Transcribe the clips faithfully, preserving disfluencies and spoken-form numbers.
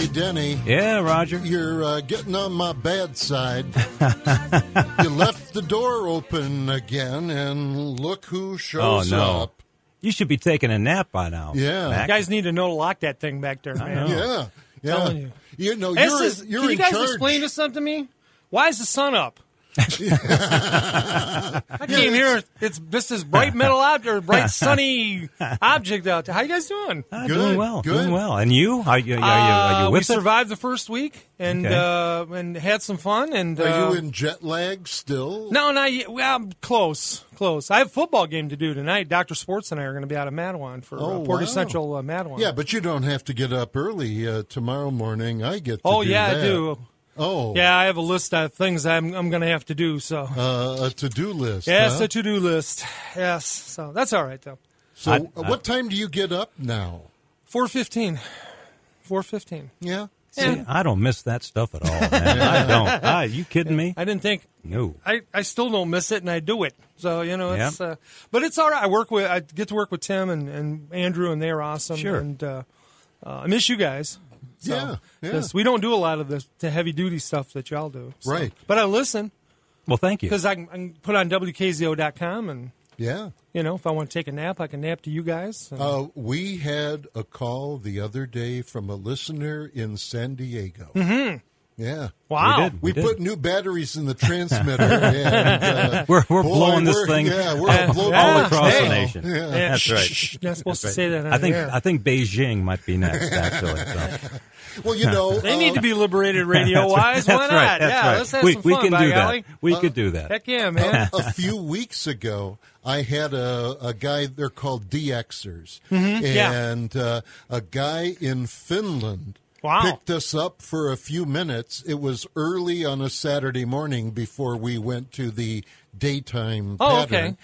Hey, Denny. Yeah, Roger. You're uh, getting on my bad side. You left the door open again, and look who shows oh, no. up. You should be taking a nap by now. Yeah. Mac. You guys need to know to lock that thing back there, man. Yeah. Yeah. Telling you. You know, This you're, is- you're can you in guys charge. explain this something to me? Why is the sun up? I came here. It's this is bright metal object or bright sunny object out there. How you guys doing? Ah, Good, doing well, good. doing well. And you? Are you, are you, are you Uh, with we it? survived the first week and Okay. uh, and had some fun. And Are uh, you in jet lag still? No, not yet. Well, I'm close, close. I have a football game to do tonight. Doctor Sports and I are going to be out of Madawan for Oh, uh, Port wow. Central uh, Madawan. Yeah, but you don't have to get up early uh, tomorrow morning. I get to oh do yeah, that. I do. Oh. Yeah, I have a list of things I'm I'm going to have to do. So Uh, a to-do list. yeah, it's huh? a to-do list. Yes, so that's all right though. So I- uh, what time do you get up now? Four fifteen. Four fifteen. Yeah. See, I don't miss that stuff at all, man. I don't. Ah, you kidding me? I didn't think. No. I, I still don't miss it, and I do it. So you know, it's. Uh, but it's all right. I work with. I get to work with Tim and, and Andrew, and they're awesome. Sure. And uh, uh, I miss you guys. So, Yeah, yeah. 'cause we don't do a lot of the, the heavy duty stuff that y'all do. So. Right. But I listen Well, thank you. because I, can- I can put on W K Z O dot com, and Yeah. you know, if I want to take a nap, I can nap to you guys. And- Uh, we had a call the other day from a listener in San Diego. Mm-hmm. Yeah. wow. we did. We, did. put new batteries in the transmitter. and, uh, We're, we're boy, blowing this we're- thing yeah, we're Yeah. blowing Yeah. all across Hey. the nation. Yeah. Yeah, That's shh, right. shh, shh. You're not supposed That's to say right. that. On I think the air. I think Beijing might be next. Actually, so. Well, you know, They uh, need to be liberated radio wise. Why That's not? right. That's yeah, right. let's have we, some we fun, can by do golly. that. We could do that. Heck yeah, man. a few weeks ago, I had a, a guy, they're called D Xers, Mm-hmm. yeah. and uh, a guy in Finland Wow. picked us up for a few minutes. It was early on a Saturday morning before we went to the daytime Oh, pattern.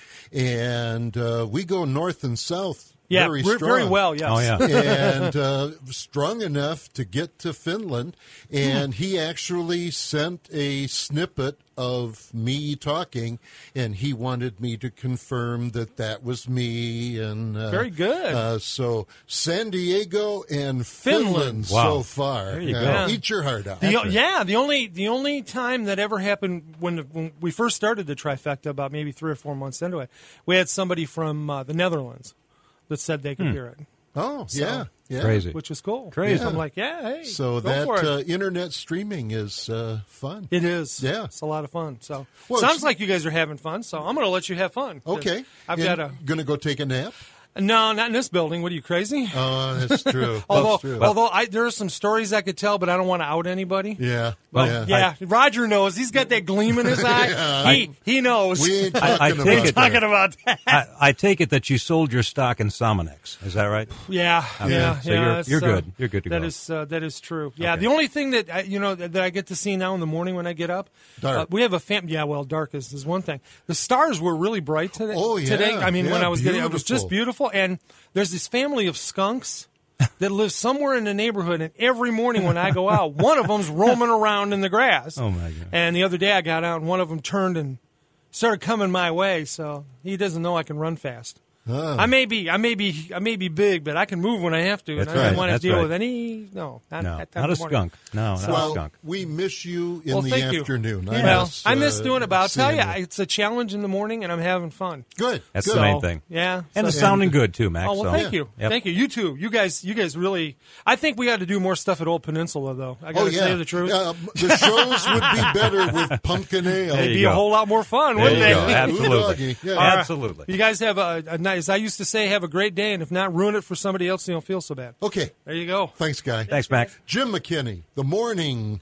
And uh, we go north and south Yeah, very re- strong. very well, yes. Oh yeah. and uh, strong enough to get to Finland. And he actually sent a snippet of me talking, and he wanted me to confirm that that was me. And uh, Very good. Uh, so San Diego and Finland. Finland Wow. so far. There you Uh, go. Yeah. Eat your heart out. The, yeah, the only the only time that ever happened when, when we first started the trifecta, about maybe three or four months into it, we had somebody from uh, the Netherlands that said they could hear it, Oh, So- yeah. yeah. Crazy. which is cool. Crazy. So I'm like, yeah, hey, So go that for it. uh, internet streaming is uh, fun. It is. Yeah. It's a lot of fun. So Well, sounds it's- like you guys are having fun. So I'm going to let you have fun. 'cause Okay. I've And got a Going to go take a nap? no, not in this building. What are you crazy? Oh, that's true. although, that's true. although I, there are some stories I could tell, but I don't want to out anybody. yeah. Well, yeah. Yeah, Roger knows. He's got that gleam in his eye. Yeah, he he knows. We ain't I- talking I about take it that. talking about that. I, I take it that you sold your stock in Sominex. Is that right? Yeah, yeah, So yeah. you're- it's, you're uh, good. You're good to that go. is, uh, that is true. Yeah, Okay. the only thing that I, you know that, that I get to see now in the morning when I get up, Dark. Uh, we have a fam. Yeah, well, dark is, is one thing. The stars were really bright today. Oh, yeah. today. I mean, when Yeah, I was getting, it was just beautiful. beautiful. And there's this family of skunks that live somewhere in the neighborhood, and every morning when I go out, one of them's roaming around in the grass. Oh, my God. And the other day I got out, and one of them turned and started coming my way. So he doesn't know I can run fast. Ah. I may be, I may be, I may be big, but I can move when I have to. That's and I don't right, want to that's deal right. with any. No, not, No, that time not of a the morning. skunk. No, not a Well, skunk. we miss you in Well, the thank you. afternoon. I well, miss, I miss uh, doing it, but I'll tell you, seeing it's a challenge in the morning, and I'm having fun. Good. That's good. the main So, thing. Yeah, And so- it's sounding good too, Max. Oh well, so- thank you, Yep. thank you. You too. You guys, you guys really. I think we got to do more stuff at Old Peninsula, though. I got to Oh, yeah. tell you the truth. Uh, the shows would be better with pumpkin ale. There It'd you be go. a whole lot more fun, There wouldn't you it? go. Absolutely. Doggy. Yeah. All right. Absolutely. You guys have a, a nice. I used to say, have a great day, and if not, ruin it for somebody else, so you don't feel so bad. Okay. There you go. Thanks, guy. Thanks, Max. Jim McKinney, the morning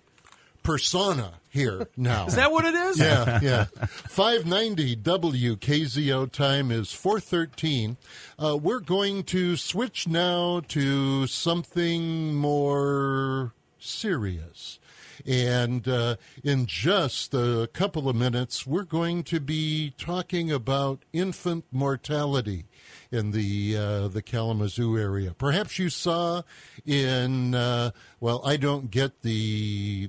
persona here now. Is that what it is? Yeah, yeah. five ninety W K Z O time is four thirteen. Uh, we're going to switch now to something more serious. And uh, in just a couple of minutes, we're going to be talking about infant mortality in the uh, the Kalamazoo area. Perhaps you saw in, uh, well, I don't get the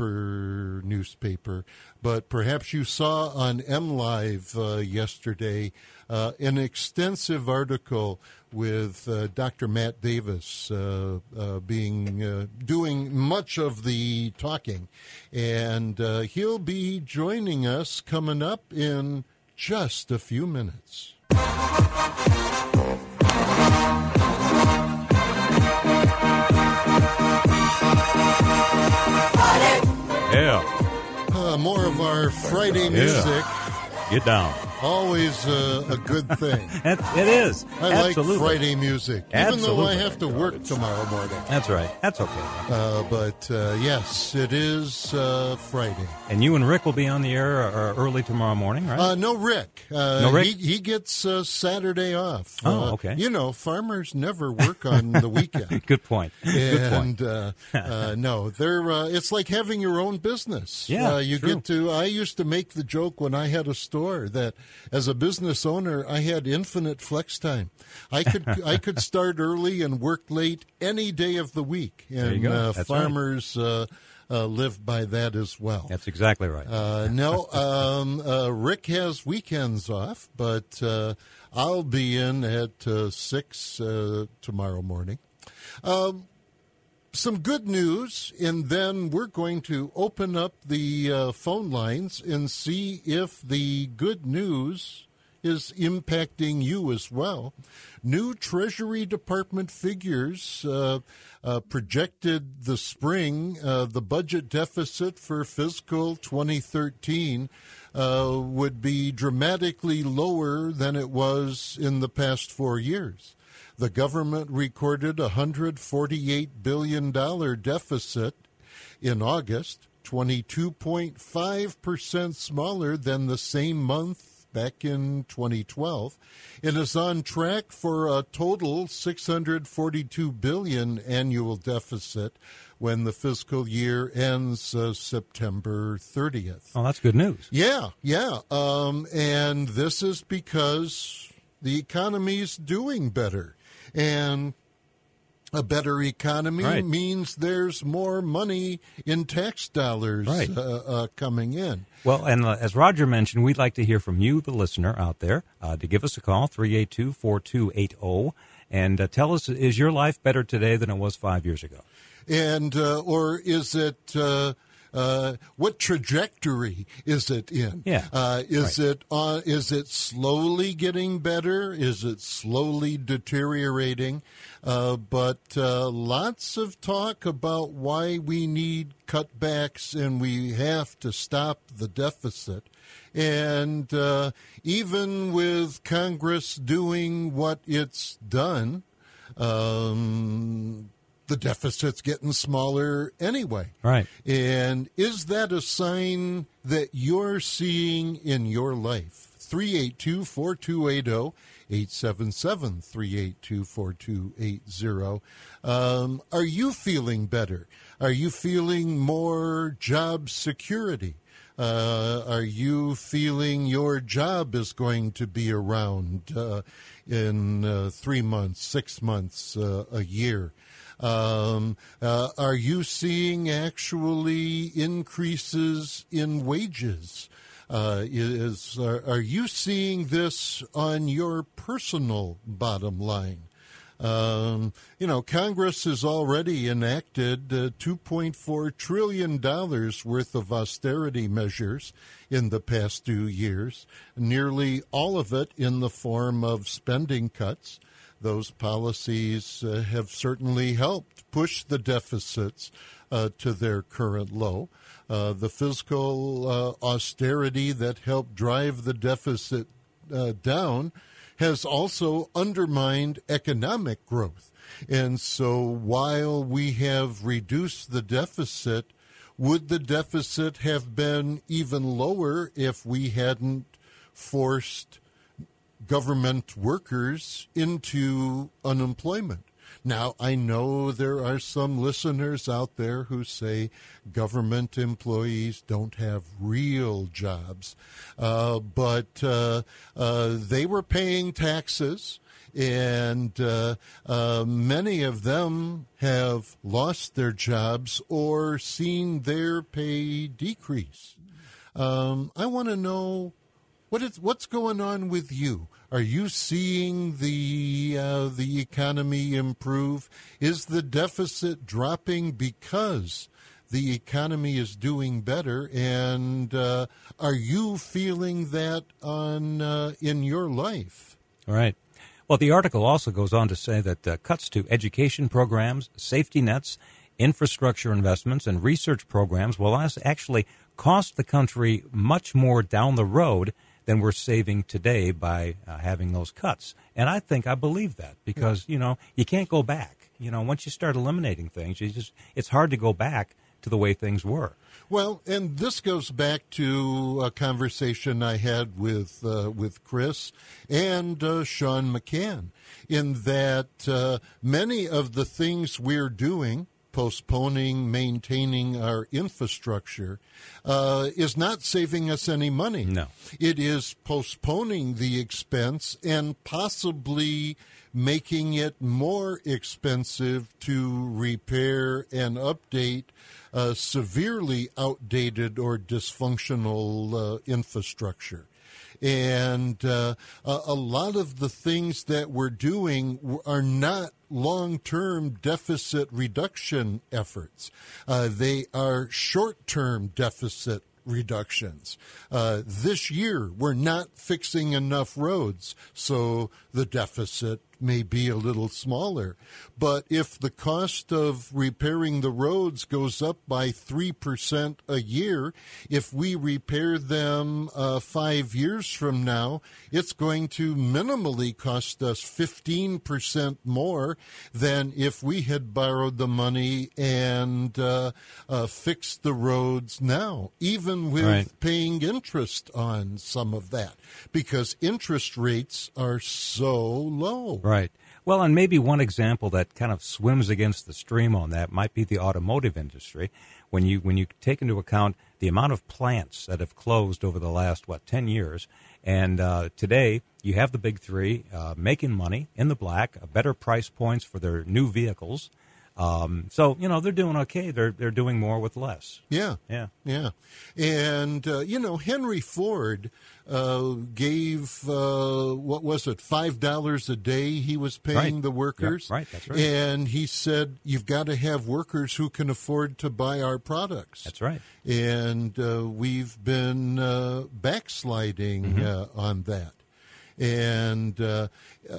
paper newspaper, but perhaps you saw on M Live uh, yesterday uh, an extensive article with uh, Doctor Matt Davis uh, uh, being uh, doing much of the talking, and uh, he'll be joining us coming up in just a few minutes. Yeah. Uh, more of our Friday music. Yeah. Get down. Always uh, a good thing. It, it is. I Absolutely. like Friday music, even Absolutely. though I have to work tomorrow morning. That's right. That's okay. Uh, but uh, yes, it is uh, Friday. And you and Rick will be on the air uh, early tomorrow morning, right? Uh, no Rick. Uh, No Rick? He, he gets uh, Saturday off. Oh, Uh, okay. You know, farmers never work on the weekend. Good point. Good point. And uh, uh, no, they're. Uh, it's like having your own business. Yeah, uh, you true. get to. I used to make the joke when I had a store that, as a business owner, I had infinite flex time. I could I could start early and work late any day of the week, and There you go. uh, That's farmers uh, uh, live by that as well. That's exactly right. Uh, no, um, uh, Rick has weekends off, but uh, I'll be in at uh, six uh, tomorrow morning. Um, some good news, and then we're going to open up the uh, phone lines and see if the good news is impacting you as well. New Treasury Department figures uh, uh, projected the spring uh, the budget deficit for fiscal twenty thirteen uh, would be dramatically lower than it was in the past four years. The government recorded a one hundred forty-eight billion dollars deficit in August, twenty-two point five percent smaller than the same month back in twenty twelve. It is on track for a total six hundred forty-two billion dollars annual deficit when the fiscal year ends uh, September thirtieth. Oh, that's good news. Yeah, yeah. Um, and this is because the economy's doing better. And a better economy Right. means there's more money in tax dollars Right. uh, uh, coming in. Well, and uh, as Roger mentioned, we'd like to hear from you, the listener out there, uh, to give us a call, three eight two, four two eight zero, and uh, tell us, is your life better today than it was five years ago? And uh, or is it uh, uh, what trajectory is it in? Yeah. Uh, is Right. it uh, is it slowly getting better? Is it slowly deteriorating? Uh, but uh, lots of talk about why we need cutbacks and we have to stop the deficit. And uh, even with Congress doing what it's done, um, the deficit's getting smaller anyway. Right. And is that a sign that you're seeing in your life? three eight two, four two eight zero, eight seven seven, three eight two, four two eight zero. Um, are you feeling better? Are you feeling more job security? Uh, are you feeling your job is going to be around uh, in uh, three months, six months, uh, a year? Um, uh, are you seeing actually increases in wages? Uh, is are, are you seeing this on your personal bottom line? Um, you know, Congress has already enacted uh, two point four trillion dollars worth of austerity measures in the past two years, nearly all of it in the form of spending cuts. Those policies uh, have certainly helped push the deficits uh, to their current low. Uh, the fiscal uh, austerity that helped drive the deficit uh, down has also undermined economic growth. And so while we have reduced the deficit, would the deficit have been even lower if we hadn't forced government workers into unemployment? Now, I know there are some listeners out there who say government employees don't have real jobs, uh, but uh, uh, they were paying taxes, and uh, uh, many of them have lost their jobs or seen their pay decrease. Um, I want to know what is, what's going on with you. Are you seeing the uh, the economy improve? Is the deficit dropping because the economy is doing better? And uh, are you feeling that on uh, in your life? All right. Well, the article also goes on to say that uh, cuts to education programs, safety nets, infrastructure investments, and research programs will actually cost the country much more down the road than we're saving today by uh, having those cuts. And I think I believe that because, you know, you can't go back. You know, once you start eliminating things, you just it's hard to go back to the way things were. Well, and this goes back to a conversation I had with uh, with Chris and uh, Sean McCann, in that uh, many of the things we're doing, postponing, maintaining our infrastructure, uh, is not saving us any money. No. It is postponing the expense and possibly making it more expensive to repair and update uh, severely outdated or dysfunctional uh, infrastructure. And uh, a, a lot of the things that we're doing are not long-term deficit reduction efforts. Uh, they are short-term deficit reductions. Uh, this year, we're not fixing enough roads, so the deficit may be a little smaller. But if the cost of repairing the roads goes up by three percent a year, if we repair them uh, five years from now, it's going to minimally cost us fifteen percent more than if we had borrowed the money and uh, uh, fixed the roads now, even with Right. paying interest on some of that, because interest rates are so low. Right. Well, and maybe one example that kind of swims against the stream on that might be the automotive industry. When you when you take into account the amount of plants that have closed over the last, what, ten years, and uh, today you have the big three uh, making money in the black, uh, better price points for their new vehicles. Um, so, you know, they're doing okay. They're they're doing more with less. Yeah. Yeah. Yeah. And, uh, you know, Henry Ford uh, gave, uh, what was it, five dollars a day he was paying Right. the workers. Yeah, right, that's right. And he said, you've got to have workers who can afford to buy our products. That's right. And uh, we've been uh, backsliding Mm-hmm. uh, on that. And uh, uh,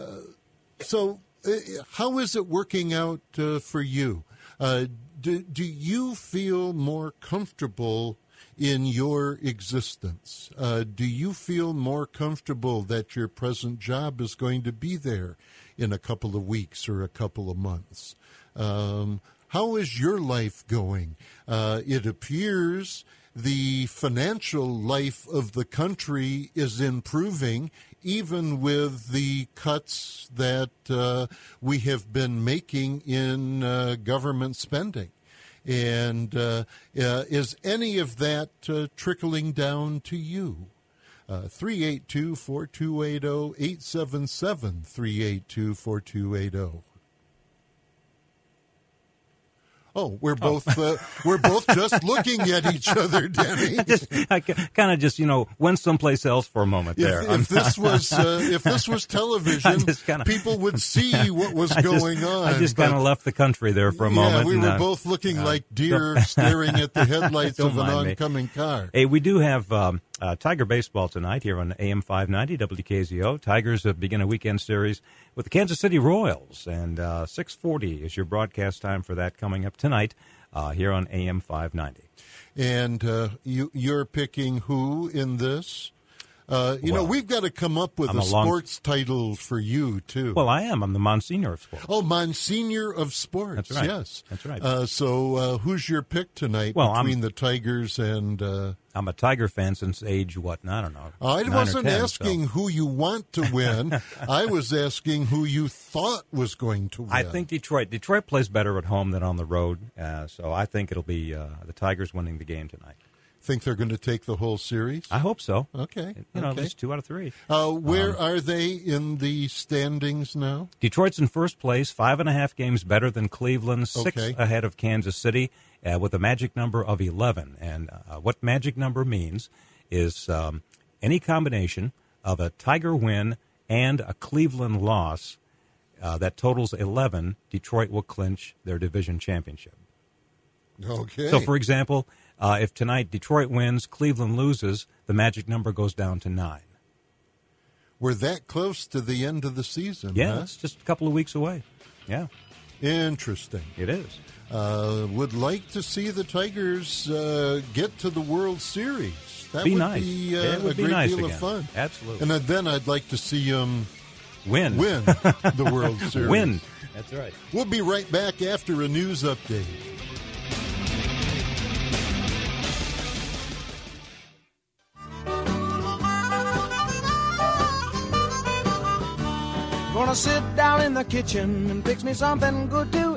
so uh, how is it working out uh, for you? Uh, do, do you feel more comfortable in your existence? Uh, do you feel more comfortable that your present job is going to be there in a couple of weeks or a couple of months? Um, how is your life going? Uh, it appears the financial life of the country is improving, even with the cuts that uh, we have been making in uh, government spending. And uh, uh, is any of that uh, trickling down to you? Uh, three eight two, four two eight zero, eight seven seven, three eight two, four two eight zero. Oh, we're both uh, we're both just looking at each other, Denny. Just, I kind of just, you know, went someplace else for a moment there. If, if this was uh, if this was television, kinda, people would see what was I just, going on. I just kind of left the country there for a yeah, moment. we and, were uh, both looking uh, like deer staring at the headlights Don't of an mind me. oncoming car. Hey, we do have um, uh, Tiger baseball tonight here on A M five ninety W K Z O. Tigers uh, begin a weekend series with the Kansas City Royals, and uh, six forty is your broadcast time for that coming up tonight uh, here on A M five ninety. And uh, you, you're picking who in this? Uh, you Well, know, we've got to come up with I'm a, a long- sports title for you, too. Well, I am. I'm the Monsignor of sports. Oh, Monsignor of Sports. That's right. Yes. That's right. Uh, so uh, who's your pick tonight Well, I'm- between the Tigers and... Uh, I'm a Tiger fan since age, what, I don't know. I nine or wasn't ten, asking so. who you want to win. I was asking who you thought was going to win. I think Detroit. Detroit plays better at home than on the road, uh, so I think it'll be uh, the Tigers winning the game tonight. Think they're going to take the whole series? I hope so. Okay. You know, okay. at least two out of three. Uh, where Um, are they in the standings now? Detroit's in first place, five and a half games better than Cleveland, six Okay. ahead of Kansas City, uh, with a magic number of eleven. And uh, what magic number means is um, any combination of a Tiger win and a Cleveland loss uh, that totals eleven, Detroit will clinch their division championship. Okay. So, for example, uh, if tonight Detroit wins, Cleveland loses, the magic number goes down to nine. We're that close to the end of the season. Yeah, huh? it's just a couple of weeks away. Yeah. Interesting. It is. Uh, would like to see the Tigers uh, get to the World Series. That Be would nice. be uh, Yeah, it would a be great nice deal again. of fun. Absolutely. And then I'd like to see them Win. win the World Series. Win. That's right. We'll be right back after a news update. Gonna sit down in the kitchen and fix me something good to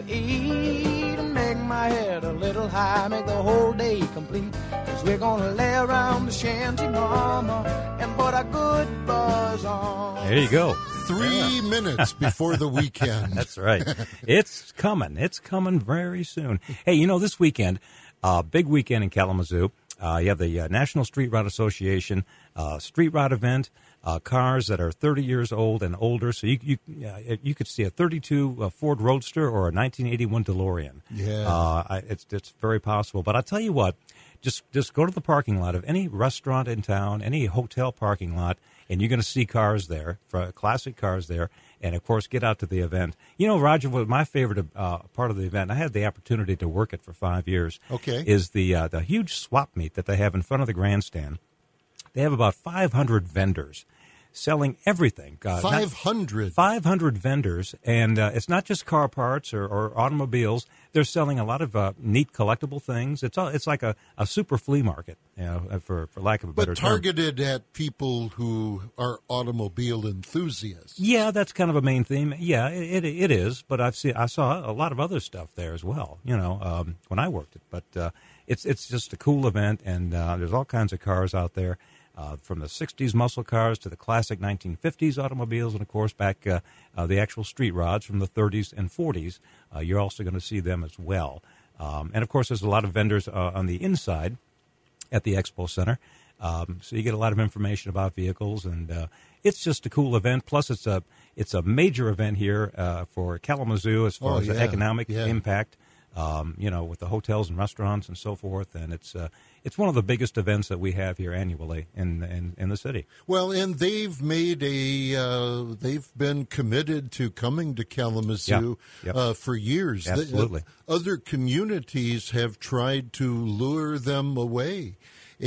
eat and make my head a little high, make the whole day complete. Cause we're gonna lay around the shanty, mama, and put a good buzz on. There you go. Three Yeah. minutes before the weekend. That's right. It's coming. It's coming very soon. Hey, you know, this weekend, uh, big weekend in Kalamazoo. Uh, you have the uh, National Street Rod Association uh, Street Rod event. Uh, cars that are thirty years old and older. So you you uh, you could see a thirty-two uh, Ford Roadster or a nineteen eighty-one DeLorean. Yeah, uh, I, it's it's very possible. But I'll tell you what, just just go to the parking lot of any restaurant in town, any hotel parking lot, and you're going to see cars there, for classic cars there. And of course, get out to the event. You know, Roger, what my favorite uh, part of the event, I had the opportunity to work it for five years. Okay, is the uh, the huge swap meet that they have in front of the grandstand. They have about five hundred vendors selling everything. Uh, five hundred. five hundred vendors, and uh, it's not just car parts or, or automobiles. They're selling a lot of uh, neat collectible things. It's all, it's like a, a super flea market, you know, for, for lack of a better But term. targeted at people who are automobile enthusiasts. Yeah, that's kind of a main theme. Yeah, it, it, it is. But I've seen I saw a lot of other stuff there as well. You know, um, when I worked it. But uh, it's it's just a cool event, and uh, there's all kinds of cars out there. Uh, from the sixties muscle cars to the classic nineteen fifties automobiles, and, of course, back uh, uh, the actual street rods from the thirties and forties. Uh, you're also going to see them as well. Um, and, of course, there's a lot of vendors uh, on the inside at the Expo Center. Um, so you get a lot of information about vehicles, and uh, it's just a cool event. Plus, it's a it's a major event here uh, for Kalamazoo as far Oh, as the yeah, economic yeah. impact. Um, you know, with the hotels and restaurants and so forth, and it's uh, it's one of the biggest events that we have here annually in in, in the city. Well, and they've made a uh, they've been committed to coming to Kalamazoo Yeah. Yep. uh, for years. Absolutely. The, uh, other communities have tried to lure them away.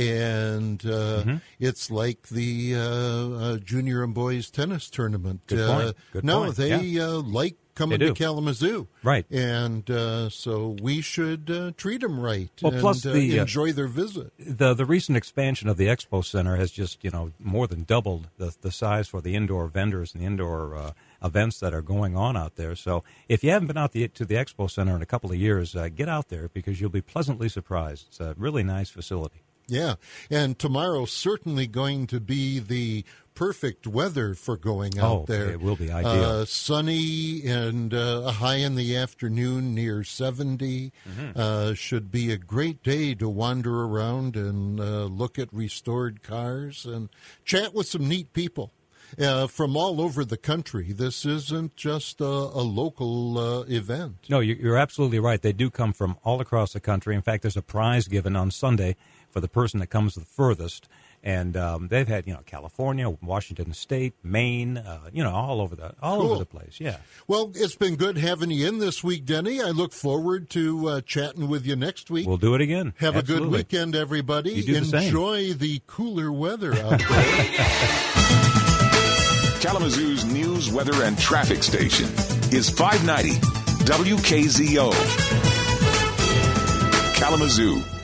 And uh, Mm-hmm. it's like the uh, uh, junior and boys tennis tournament. Good uh, point. Good no, point. they Yeah. uh, like coming They to do. Kalamazoo, Right. And uh, so we should uh, treat them right. Well, and plus uh, the, uh, enjoy their visit. The the recent expansion of the Expo Center has just, you know, more than doubled the the size for the indoor vendors and the indoor uh, events that are going on out there. So if you haven't been out the, to the Expo Center in a couple of years, uh, get out there because you'll be pleasantly surprised. It's a really nice facility. Yeah, and tomorrow's certainly going to be the perfect weather for going out Oh, there. it will be ideal. Uh, sunny and uh, a high in the afternoon near seventy. Mm-hmm. Uh, should be a great day to wander around and uh, look at restored cars and chat with some neat people. Uh, from all over the country. This isn't just a, a local uh, event. No, you- you're absolutely right. They do come from all across the country. In fact, there's a prize given on Sunday for the person that comes the furthest. And um, they've had, you know, California, Washington State, Maine, uh, you know, all over the all Cool. over the place. Yeah. Well, it's been good having you in this week, Denny. I look forward to uh, chatting with you next week. We'll do it again. Have a good Absolutely. weekend, everybody. You do the same. Enjoy the cooler weather out there. Kalamazoo's news, weather, and traffic station is five ninety W K Z O. Kalamazoo.